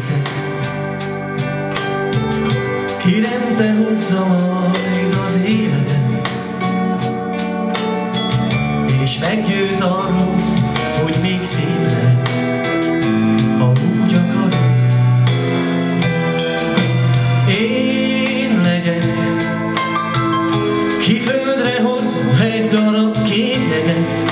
leszek, ki rendbe hozza majd az életet, és meggyőz arról, hogy még szép lehet, ha úgy akarod. Én legyek, ki földre hoz egy darab képjeget,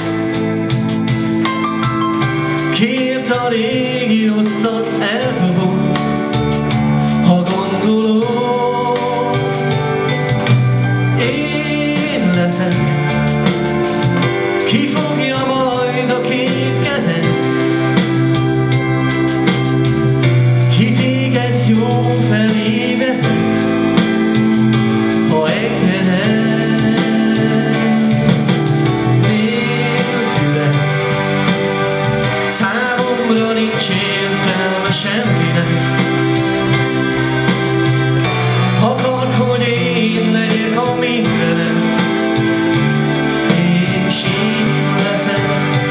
kiért a régi rosszat eldobom, ha gondolom. Én leszek, ki fogja majd a két kezed, ki téged jó felé vezet, ha engeded. Nélküle számomra nincs értelme semminek. Akart, hogy én legyek a mindenem, és én leszek.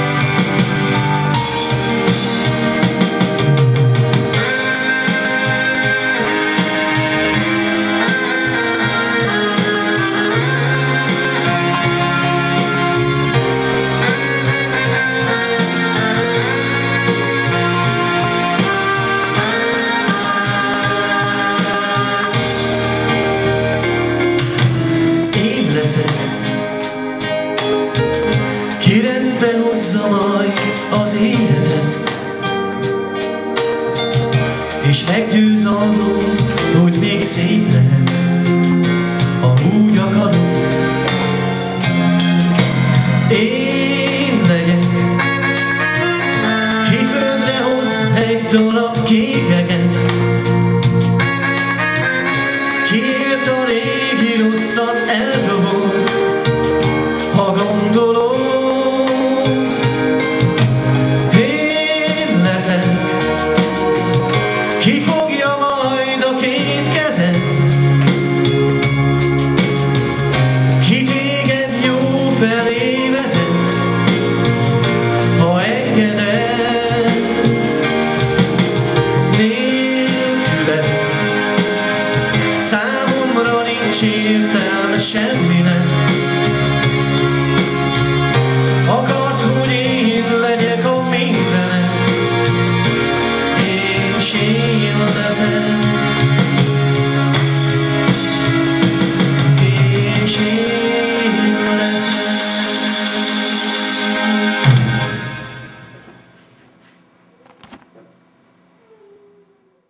Ki rendbe hozza majd az életet, és meggyőz arról, hogy még szép lehet, ha úgy akarod. Én legyek, ki földre hoz egy darab képjeget, kiért a régi rosszat eldobom, ha gondolom. Én leszek, ki fogja majd a két kezed, ki téged jó felé vezet, ha engeded. Nélküle számomra nincs értelme semminek. Akart, hogy én legyek a mindenem, és én leszek.